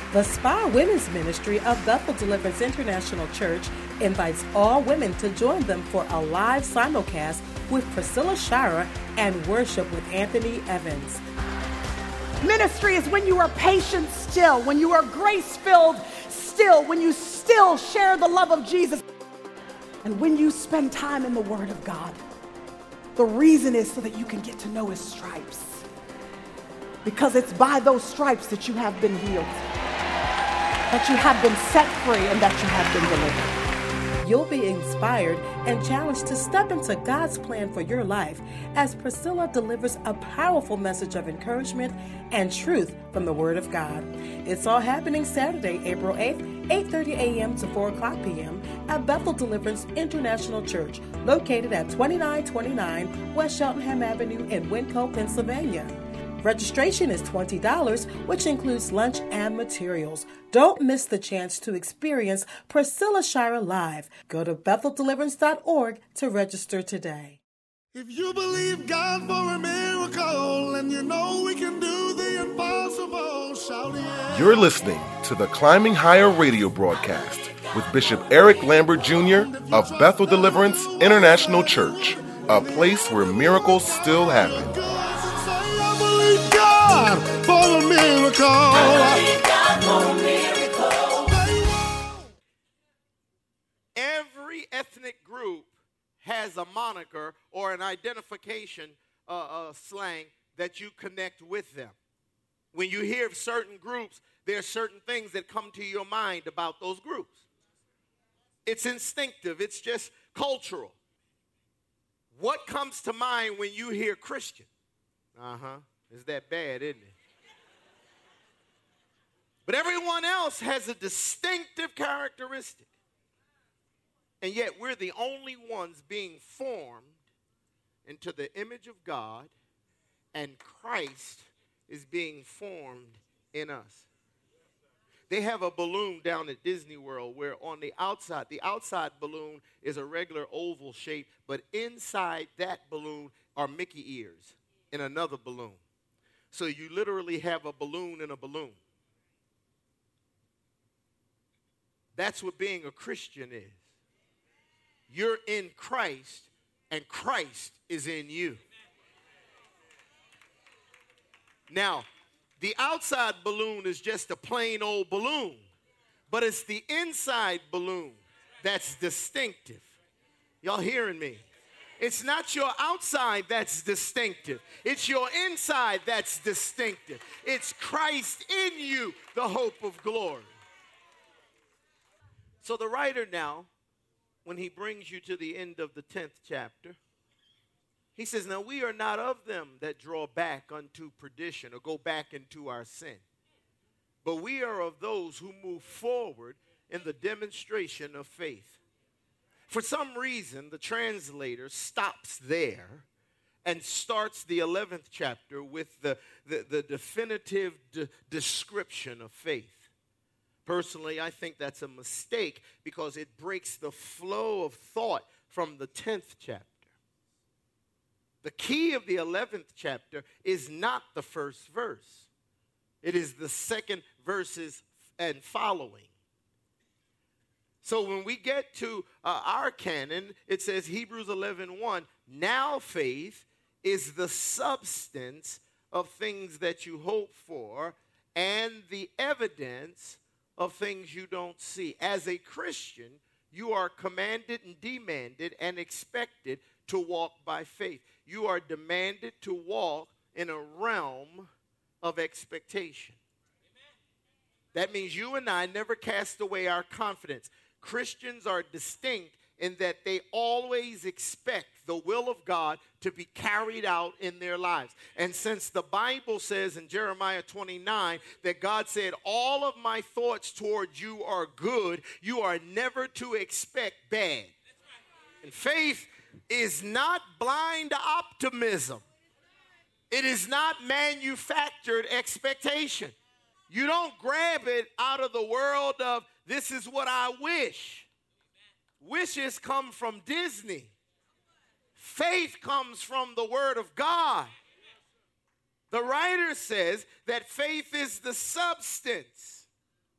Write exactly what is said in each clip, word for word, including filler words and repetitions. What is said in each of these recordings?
The Spa Women's Ministry of Bethel Deliverance International Church invites all women to join them for a live simulcast with Priscilla Shirer and worship with Anthony Evans. Ministry is when you are patient still, when you are grace-filled still, when you still share the love of Jesus, and when you spend time in the Word of God. The reason is so that you can get to know His stripes, because it's by those stripes that you have been healed, that you have been set free, and that you have been delivered. You'll be inspired and challenged to step into God's plan for your life as Priscilla delivers a powerful message of encouragement and truth from the Word of God. It's all happening Saturday, April eighth, eight thirty a.m. to four o'clock p.m. at Bethel Deliverance International Church, located at twenty-nine twenty-nine West Cheltenham Avenue in Winco, Pennsylvania. Registration is twenty dollars, which includes lunch and materials. Don't miss the chance to experience Priscilla Shirer live. Go to bethel deliverance dot org to register today. If you believe God for a miracle and you know we can do the impossible, shout it. You're listening to the Climbing Higher radio broadcast with Bishop Eric Lambert Junior of Bethel Deliverance International Church, a place where miracles still happen. God for a miracle. God for a miracle. Every ethnic group has a moniker or an identification uh, uh, slang that you connect with them. When you hear of certain groups, there are certain things that come to your mind about those groups. It's instinctive. It's just cultural. What comes to mind when you hear Christian? Uh-huh. Is that bad, isn't it? But everyone else has a distinctive characteristic. And yet we're the only ones being formed into the image of God, and Christ is being formed in us. They have a balloon down at Disney World where on the outside, the outside balloon is a regular oval shape, but inside that balloon are Mickey ears in another balloon. So you literally have a balloon in a balloon. That's what being a Christian is. You're in Christ, and Christ is in you. Now, the outside balloon is just a plain old balloon, but it's the inside balloon that's distinctive. Y'all hearing me? It's not your outside that's distinctive. It's your inside that's distinctive. It's Christ in you, the hope of glory. So the writer now, when he brings you to the end of the tenth chapter, he says, now we are not of them that draw back unto perdition or go back into our sin, but we are of those who move forward in the demonstration of faith. For some reason, the translator stops there and starts the eleventh chapter with the, the, the definitive de- description of faith. Personally, I think that's a mistake because it breaks the flow of thought from the tenth chapter. The key of the eleventh chapter is not the first verse. It is the second verses and following. So when we get to uh, our canon, it says Hebrews eleven one, now faith is the substance of things that you hope for and the evidence of things you don't see. As a Christian, you are commanded and demanded and expected to walk by faith. You are demanded to walk in a realm of expectation. That means you and I never cast away our confidence. Christians are distinct in that they always expect the will of God to be carried out in their lives. And since the Bible says in Jeremiah twenty-nine that God said, all of my thoughts towards you are good, you are never to expect bad. And faith is not blind optimism. It is not manufactured expectation. You don't grab it out of the world of this is what I wish. Wishes come from Disney. Faith comes from the Word of God. The writer says that faith is the substance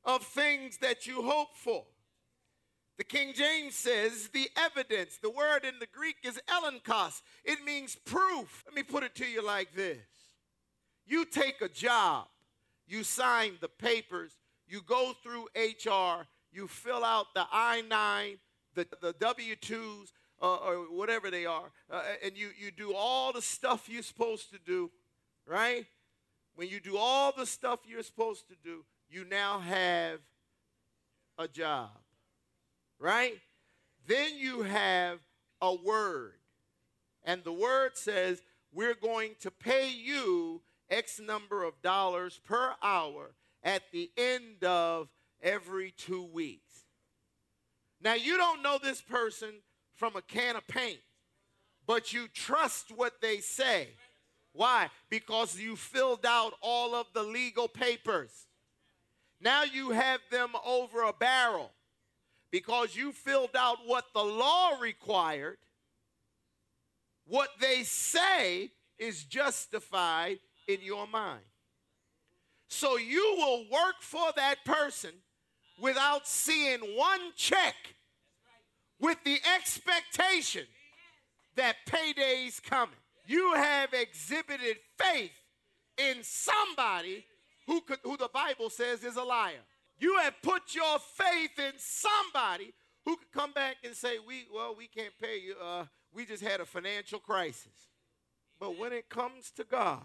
of things that you hope for. The King James says the evidence. The word in the Greek is elenkos. It means proof. Let me put it to you like this. You take a job, you sign the papers, you go through H R, you fill out the I nine, the, the W twos, uh, or whatever they are, uh, and you, you do all the stuff you're supposed to do, right? When you do all the stuff you're supposed to do, you now have a job, right? Then you have a word, and the word says, we're going to pay you X number of dollars per hour at the end of every two weeks. Now, you don't know this person from a can of paint, but you trust what they say. Why? Because you filled out all of the legal papers. Now you have them over a barrel because you filled out what the law required. What they say is justified in your mind. So you will work for that person without seeing one check, with the expectation that payday's coming. You have exhibited faith in somebody who could, who the Bible says is a liar. You have put your faith in somebody who could come back and say, "We well, we can't pay you. Uh, we just had a financial crisis." But when it comes to God,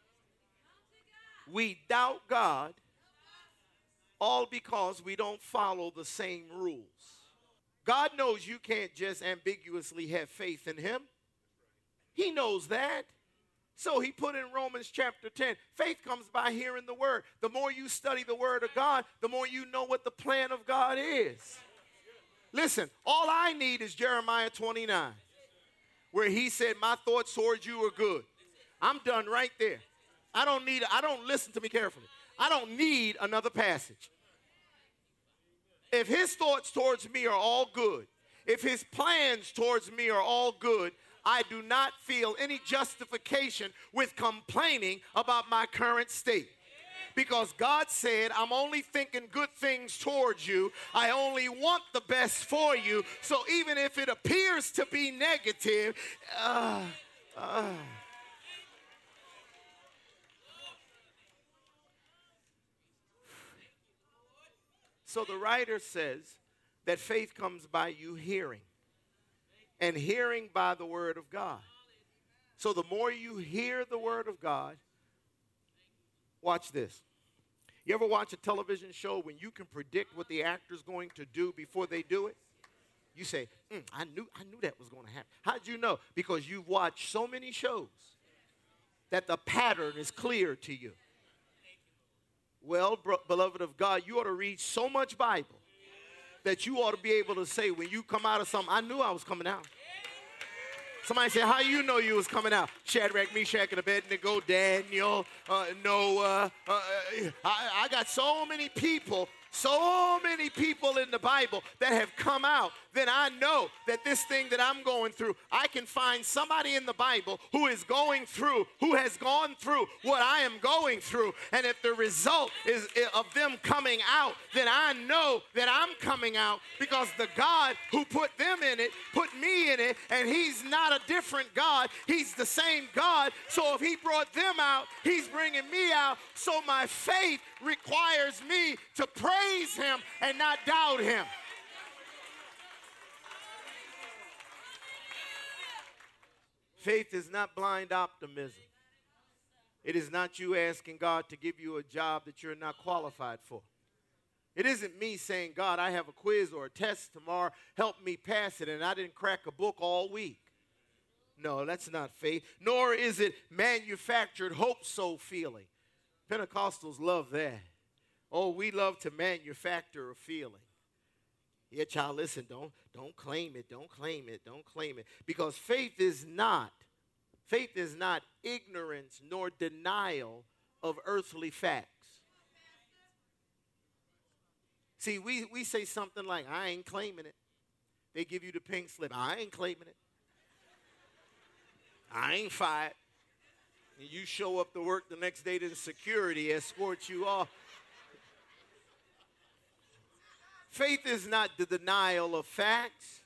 we doubt God, all because we don't follow the same rules. God knows you can't just ambiguously have faith in him. He knows that. So he put in Romans chapter ten, faith comes by hearing the word. The more you study the word of God, the more you know what the plan of God is. Listen, all I need is Jeremiah twenty-nine, where he said, my thoughts towards you are good. I'm done right there. I don't need, I don't listen to me carefully. I don't need another passage. If his thoughts towards me are all good, if his plans towards me are all good, I do not feel any justification with complaining about my current state. Because God said, I'm only thinking good things towards you. I only want the best for you. So even if it appears to be negative, uh, uh. So the writer says that faith comes by you hearing, and hearing by the word of God. So the more you hear the word of God, watch this. You ever watch a television show when you can predict what the actor's going to do before they do it? You say, mm, I knew I knew that was going to happen. How'd you know? Because you've watched so many shows that the pattern is clear to you. Well, bro, beloved of God, you ought to read so much Bible that you ought to be able to say, when you come out of something, I knew I was coming out. Somebody say, how you know you was coming out? Shadrach, Meshach, and Abednego, Daniel, uh, Noah. Uh, I, I got so many people, so many people in the Bible that have come out. Then I know that this thing that I'm going through, I can find somebody in the Bible who is going through, who has gone through what I am going through. And if the result is of them coming out, then I know that I'm coming out, because the God who put them in it, put me in it, and he's not a different God. He's the same God. So if he brought them out, he's bringing me out. So my faith requires me to praise him and not doubt him. Faith is not blind optimism. It is not you asking God to give you a job that you're not qualified for. It isn't me saying, God, I have a quiz or a test tomorrow. Help me pass it, and I didn't crack a book all week. No, that's not faith. Nor is it manufactured hope-so feeling. Pentecostals love that. Oh, we love to manufacture a feeling. Yeah, child, listen, don't, don't claim it, don't claim it, don't claim it. Because faith is not, faith is not ignorance nor denial of earthly facts. See, we, we say something like, I ain't claiming it. They give you the pink slip. I ain't claiming it. I ain't fired. And you show up to work the next day, to the security escort you off. Faith is not the denial of facts.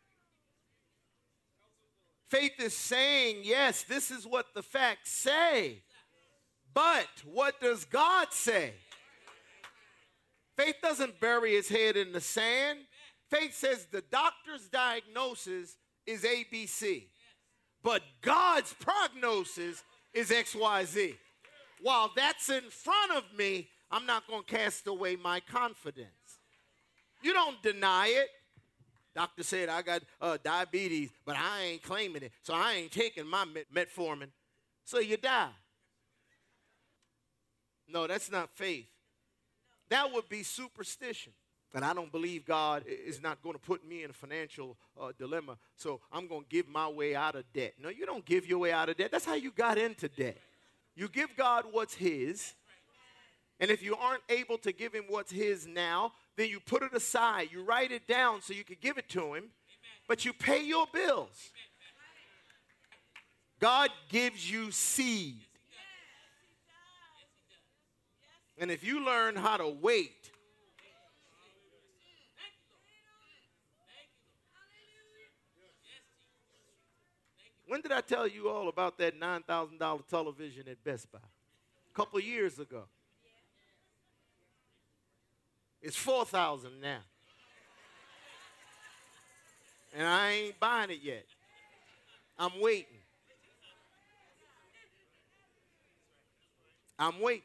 Faith is saying, yes, this is what the facts say. But what does God say? Faith doesn't bury his head in the sand. Faith says the doctor's diagnosis is A B C. But God's prognosis is X Y Z. While that's in front of me, I'm not going to cast away my confidence. You don't deny it. Doctor said I got uh, diabetes, but I ain't claiming it, so I ain't taking my met- metformin. So you die. No, that's not faith. That would be superstition. And I don't believe God is not going to put me in a financial uh, dilemma, so I'm going to give my way out of debt. No, you don't give your way out of debt. That's how you got into debt. You give God what's his, and if you aren't able to give him what's his now, then you put it aside. You write it down so you can give it to him, but you pay your bills. God gives you seed. And if you learn how to wait, when did I tell you all about that nine thousand dollars television at Best Buy? A couple of years ago. It's four thousand dollars now. And I ain't buying it yet. I'm waiting. I'm waiting.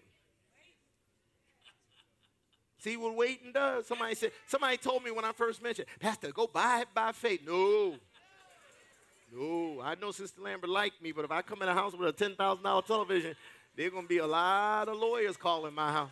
See what waiting does? Somebody said, somebody told me when I first mentioned, Pastor, go buy it by faith. No. No. I know Sister Lambert liked me, but if I come in a house with a ten thousand dollars television, there are going to be a lot of lawyers calling my house.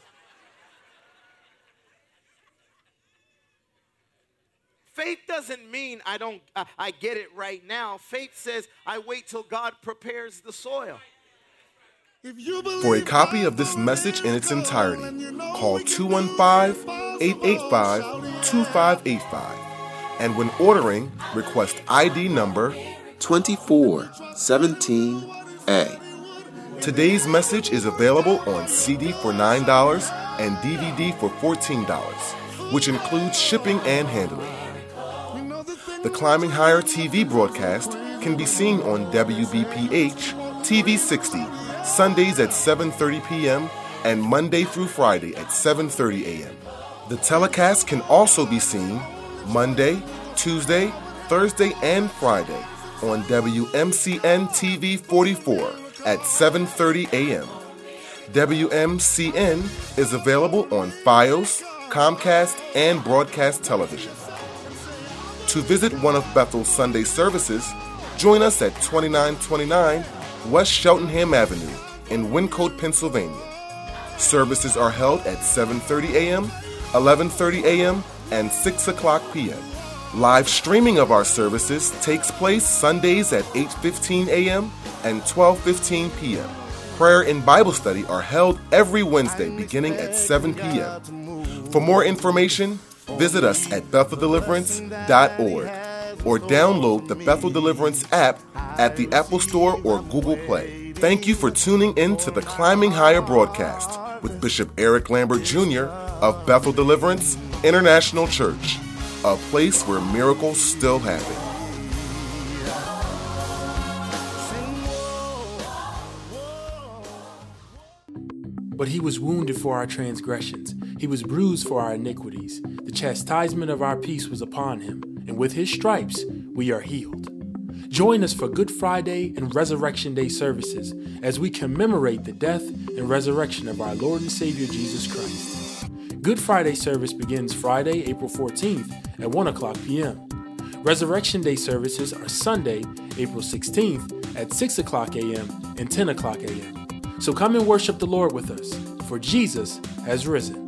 Faith doesn't mean I don't, I, I get it right now. Faith says I wait till God prepares the soil. For a copy of this message in its entirety, call two one five, eight eight five, two five eight five. And when ordering, request I D number twenty-four seventeen A. Today's message is available on C D for nine dollars and D V D for fourteen dollars, which includes shipping and handling. The Climbing Higher T V broadcast can be seen on W B P H T V sixty, Sundays at seven thirty p.m. and Monday through Friday at seven thirty a.m. The telecast can also be seen Monday, Tuesday, Thursday, and Friday on W M C N T V forty-four at seven thirty a.m. W M C N is available on Fios, Comcast, and Broadcast Television. To visit one of Bethel's Sunday services, join us at twenty-nine twenty-nine West Cheltenham Avenue in Wyncote, Pennsylvania. Services are held at seven thirty a.m., eleven thirty a.m., and six o'clock p.m. Live streaming of our services takes place Sundays at eight fifteen a.m. and twelve fifteen p.m. Prayer and Bible study are held every Wednesday beginning at seven p.m. For more information, visit us at bethel deliverance dot org or download the Bethel Deliverance app at the Apple Store or Google Play. Thank you for tuning in to the Climbing Higher broadcast with Bishop Eric Lambert Junior of Bethel Deliverance International Church, a place where miracles still happen. But he was wounded for our transgressions. He was bruised for our iniquities. The chastisement of our peace was upon him, and with his stripes we are healed. Join us for Good Friday and Resurrection Day services as we commemorate the death and resurrection of our Lord and Savior Jesus Christ. Good Friday service begins Friday, April fourteenth at one o'clock p.m. Resurrection Day services are Sunday, April sixteenth at six o'clock a.m. and ten o'clock a.m. So come and worship the Lord with us, for Jesus has risen.